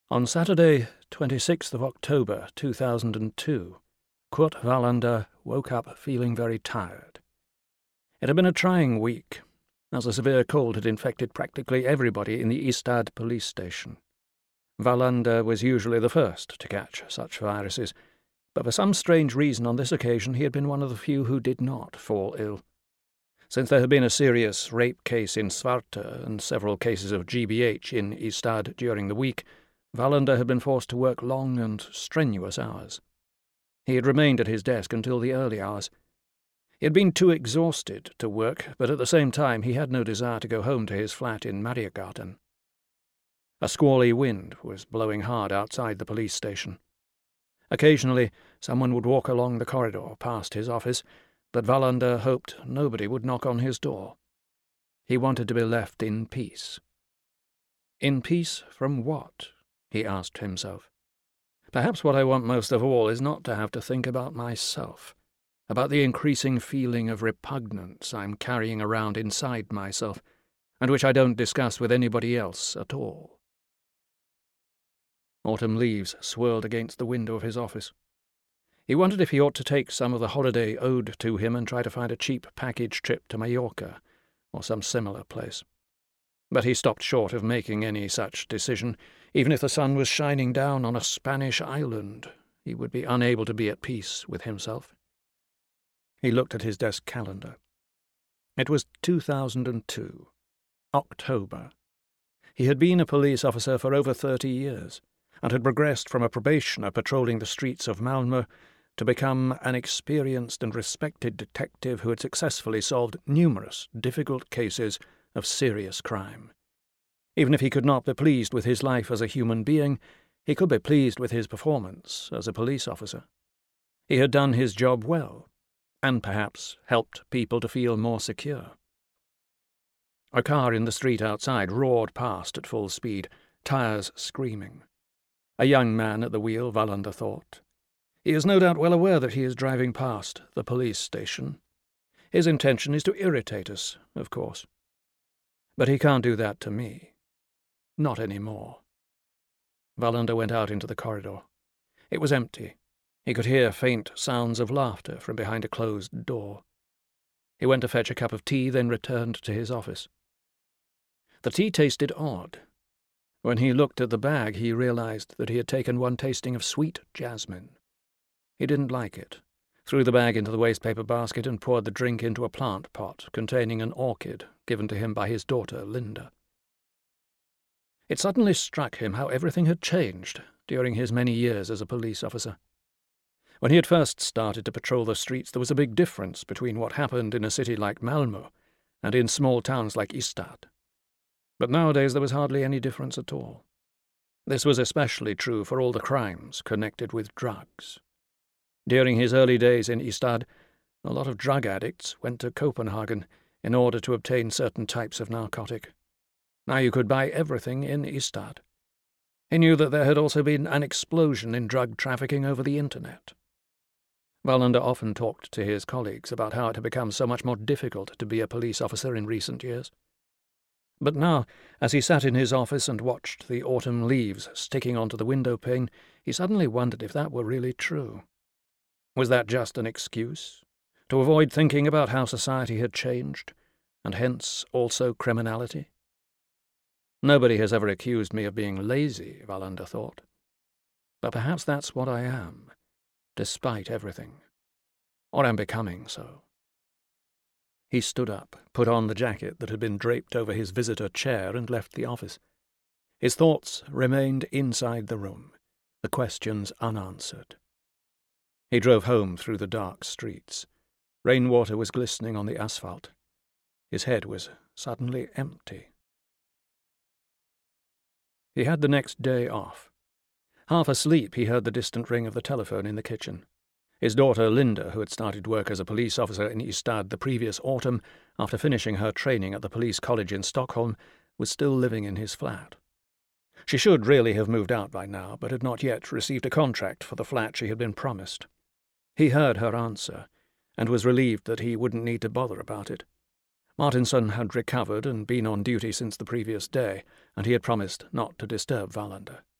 On Saturday, 26th of October, 2002, Kurt Wallander woke up feeling very tired. It had been a trying week, as a severe cold had infected practically everybody in the Ystad police station. Wallander was usually the first to catch such viruses, but for some strange reason on this occasion he had been one of the few who did not fall ill. Since there had been a serious rape case in Svarte and several cases of GBH in Ystad during the week, Wallander had been forced to work long and strenuous hours. He had remained at his desk until the early hours. He had been too exhausted to work, but at the same time he had no desire to go home to his flat in Mariagarten. A squally wind was blowing hard outside the police station. Occasionally someone would walk along the corridor past his office, but Wallander hoped nobody would knock on his door. He wanted to be left in peace. In peace from what? He asked himself. Perhaps what I want most of all is not to have to think about myself, about the increasing feeling of repugnance I'm carrying around inside myself, and which I don't discuss with anybody else at all. Autumn leaves swirled against the window of his office. He wondered if he ought to take some of the holiday owed to him and try to find a cheap package trip to Mallorca, or some similar place. But he stopped short of making any such decision. Even if the sun was shining down on a Spanish island, he would be unable to be at peace with himself. He looked at his desk calendar. It was 2002, October. He had been a police officer for over 30 years, and had progressed from a probationer patrolling the streets of Malmö to become an experienced and respected detective who had successfully solved numerous difficult cases of serious crime. Even if he could not be pleased with his life as a human being, he could be pleased with his performance as a police officer. He had done his job well, and perhaps helped people to feel more secure. A car in the street outside roared past at full speed, tires screaming. A young man at the wheel, Wallander thought. He is no doubt well aware that he is driving past the police station. His intention is to irritate us, of course. But he can't do that to me. Not any more. Wallander went out into the corridor. It was empty. He could hear faint sounds of laughter from behind a closed door. He went to fetch a cup of tea, then returned to his office. The tea tasted odd. When he looked at the bag, he realized that he had taken one tasting of sweet jasmine. He didn't like it, threw the bag into the wastepaper basket and poured the drink into a plant pot containing an orchid given to him by his daughter, Linda. It suddenly struck him how everything had changed during his many years as a police officer. When he had first started to patrol the streets, there was a big difference between what happened in a city like Malmö and in small towns like Ystad. But nowadays there was hardly any difference at all. This was especially true for all the crimes connected with drugs. During his early days in Ystad, a lot of drug addicts went to Copenhagen in order to obtain certain types of narcotic. Now you could buy everything in Ystad. He knew that there had also been an explosion in drug trafficking over the internet. Wallander often talked to his colleagues about how it had become so much more difficult to be a police officer in recent years. But now, as he sat in his office and watched the autumn leaves sticking onto the window pane, he suddenly wondered if that were really true. Was that just an excuse? To avoid thinking about how society had changed, and hence also criminality? Nobody has ever accused me of being lazy, Wallander thought. But perhaps that's what I am, despite everything. Or am becoming so. He stood up, put on the jacket that had been draped over his visitor chair, and left the office. His thoughts remained inside the room, the questions unanswered. He drove home through the dark streets. Rainwater was glistening on the asphalt. His head was suddenly empty. He had the next day off. Half asleep, he heard the distant ring of the telephone in the kitchen. His daughter Linda, who had started work as a police officer in Ystad the previous autumn after finishing her training at the police college in Stockholm, was still living in his flat. She should really have moved out by now, but had not yet received a contract for the flat she had been promised. He heard her answer, and was relieved that he wouldn't need to bother about it. Martinson had recovered and been on duty since the previous day, and he had promised not to disturb Wallander.